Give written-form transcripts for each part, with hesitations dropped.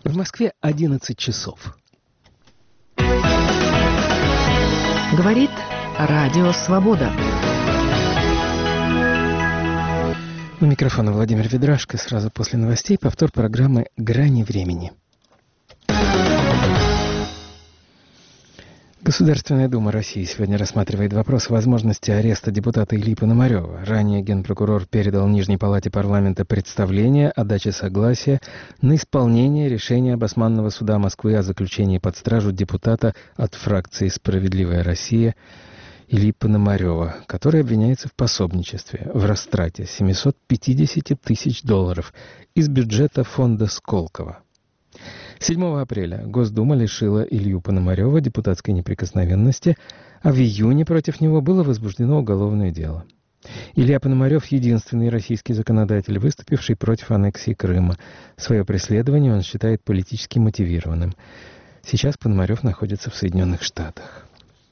В Москве 11 часов. Говорит Радио Свобода. У микрофона Владимир Ведрашко. Сразу после новостей повтор программы «Грани времени». Государственная Дума России сегодня рассматривает вопрос о возможности ареста депутата Ильи Пономарёва. Ранее генпрокурор передал Нижней палате парламента представление о даче согласия на исполнение решения Басманного суда Москвы о заключении под стражу депутата от фракции «Справедливая Россия» Ильи Пономарёва, который обвиняется в пособничестве, в растрате $750 тысяч из бюджета фонда Сколково. 7 апреля Госдума лишила Илью Пономарёва депутатской неприкосновенности, а в июне против него было возбуждено уголовное дело. Илья Пономарёв — единственный российский законодатель, выступивший против аннексии Крыма. Свое преследование он считает политически мотивированным. Сейчас Пономарёв находится в Соединенных Штатах.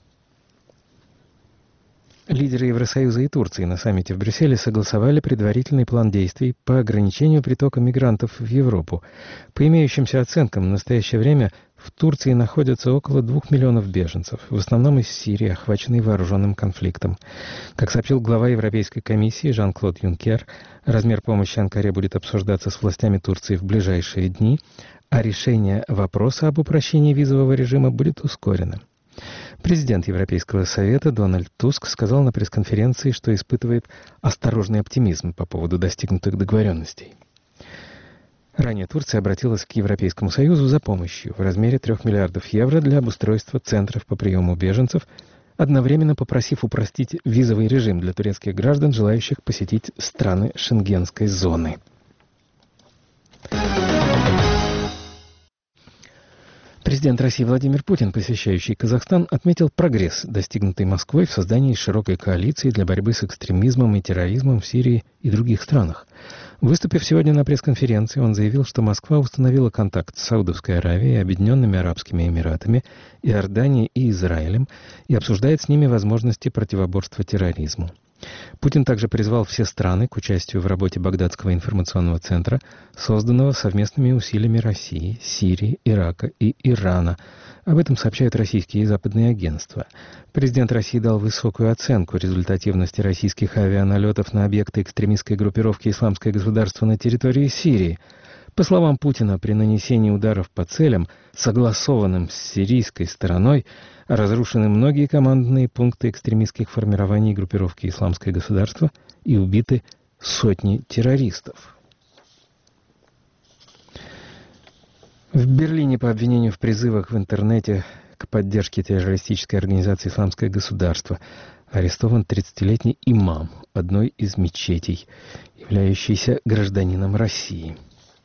Лидеры Евросоюза и Турции на саммите в Брюсселе согласовали предварительный план действий по ограничению притока мигрантов в Европу. По имеющимся оценкам, в настоящее время в Турции находятся около 2 миллионов беженцев, в основном из Сирии, охваченной вооруженным конфликтом. Как сообщил глава Европейской комиссии Жан-Клод Юнкер, размер помощи Анкаре будет обсуждаться с властями Турции в ближайшие дни, а решение вопроса об упрощении визового режима будет ускорено. Президент Европейского совета Дональд Туск сказал на пресс-конференции, что испытывает осторожный оптимизм по поводу достигнутых договоренностей. Ранее Турция обратилась к Европейскому Союзу за помощью в размере 3 миллиардов евро для обустройства центров по приему беженцев, одновременно попросив упростить визовый режим для турецких граждан, желающих посетить страны Шенгенской зоны. Президент России Владимир Путин, посещающий Казахстан, отметил прогресс, достигнутый Москвой в создании широкой коалиции для борьбы с экстремизмом и терроризмом в Сирии и других странах. Выступив сегодня на пресс-конференции, он заявил, что Москва установила контакт с Саудовской Аравией, Объединенными Арабскими Эмиратами, Иорданией и Израилем и обсуждает с ними возможности противоборства терроризму. Путин также призвал все страны к участию в работе Багдадского информационного центра, созданного совместными усилиями России, Сирии, Ирака и Ирана. Об этом сообщают российские и западные агентства. Президент России дал высокую оценку результативности российских авианалетов на объекты экстремистской группировки «Исламское государство» на территории Сирии. По словам Путина, при нанесении ударов по целям, согласованным с сирийской стороной, разрушены многие командные пункты экстремистских формирований группировки «Исламское государство» и убиты сотни террористов. В Берлине по обвинению в призывах в интернете к поддержке террористической организации «Исламское государство» арестован 30-летний имам одной из мечетей, являющийся гражданином России.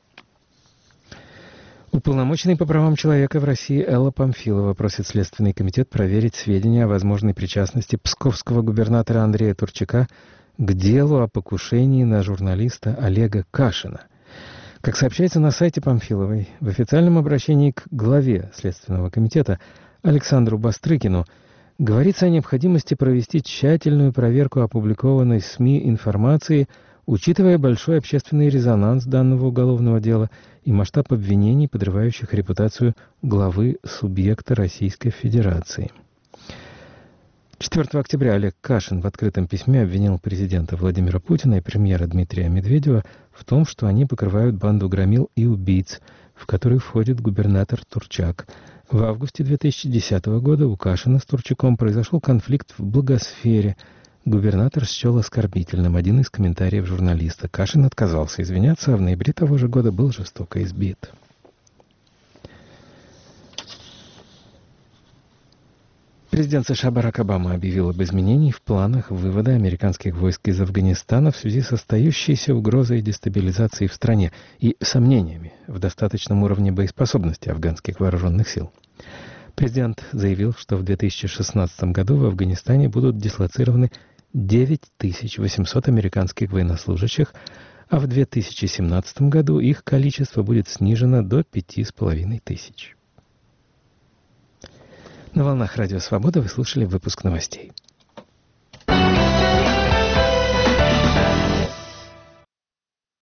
Уполномоченный по правам человека в России Элла Памфилова просит Следственный комитет проверить сведения о возможной причастности псковского губернатора Андрея Турчака к делу о покушении на журналиста Олега Кашина. Как сообщается на сайте Памфиловой, в официальном обращении к главе Следственного комитета Александру Бастрыкину говорится о необходимости провести тщательную проверку опубликованной в СМИ информации, учитывая большой общественный резонанс данного уголовного дела и масштаб обвинений, подрывающих репутацию главы субъекта Российской Федерации. 4 октября Олег Кашин в открытом письме обвинил президента Владимира Путина и премьера Дмитрия Медведева в том, что они покрывают банду громил и убийц, в которую входит губернатор Турчак. В августе 2010 года у Кашина с Турчаком произошел конфликт в Благосфере. Губернатор счел оскорбительным один из комментариев журналиста. Кашин отказался извиняться, а в ноябре того же года был жестоко избит. Президент США Барак Обама объявил об изменении в планах вывода американских войск из Афганистана в связи с остающейся угрозой дестабилизации в стране и сомнениями в достаточном уровне боеспособности афганских вооруженных сил. Президент заявил, что в 2016 году в Афганистане будут дислоцированы 9800 американских военнослужащих, а в 2017 году их количество будет снижено до 5500. На волнах Радио Свобода вы слушали выпуск новостей.